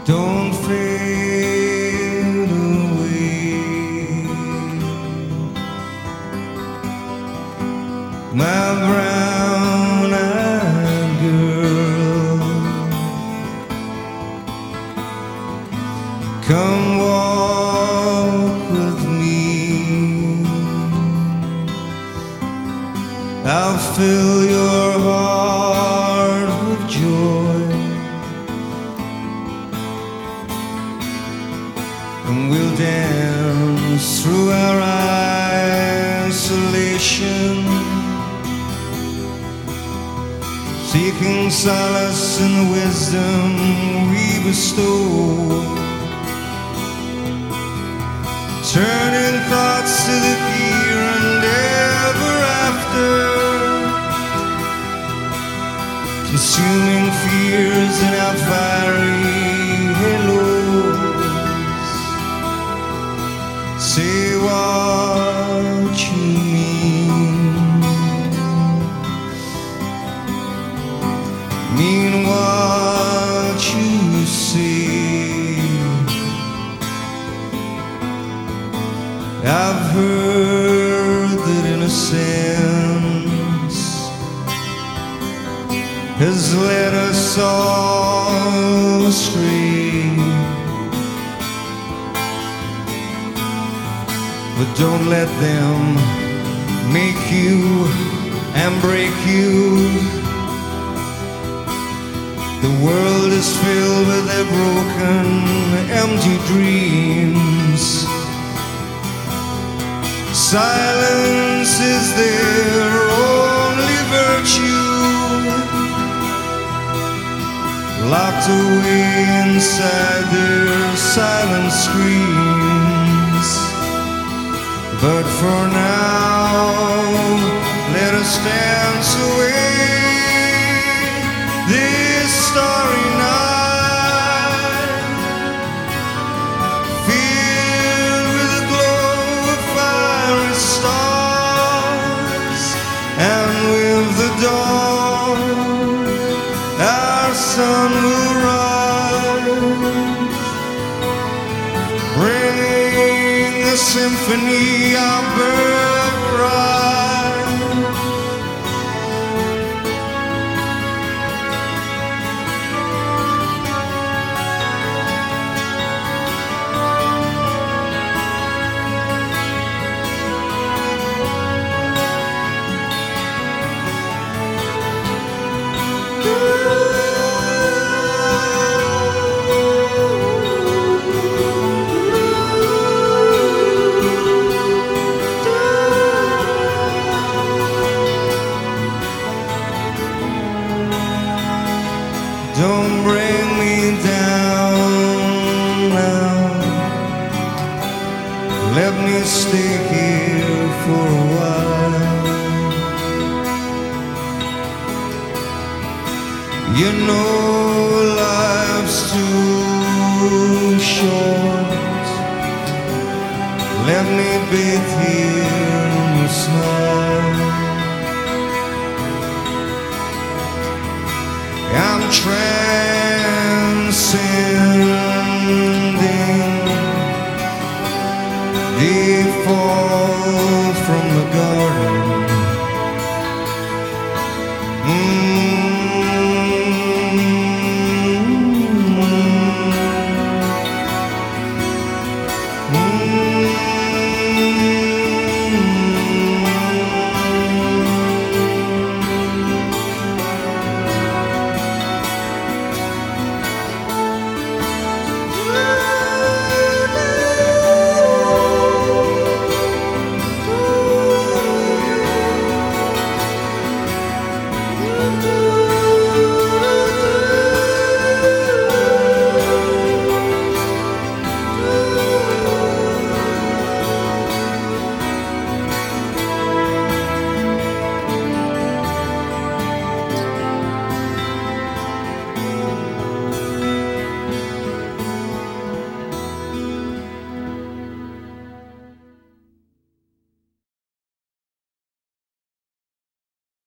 don't fade away. My brown-eyed girl, come walk with me. I'll fill your heart with joy, and we'll dance through our isolation, seeking solace in the wisdom we bestow, turning thoughts to the here and ever after, consuming fears in our fiery halos. Say what you mean what you say. I've heard that innocence has led us all astray, but don't let them make you and break you. The world is filled with their broken, empty dreams. Silence is their only virtue, locked away inside their silent screams. But for now, let us dance away this starry night, filled with the glow of fiery stars, and with the dawn our sun will rise, bringing the symphony of birthright. Don't bring me down now. Let me stay here for a while. You know life's too short. Let me bathe here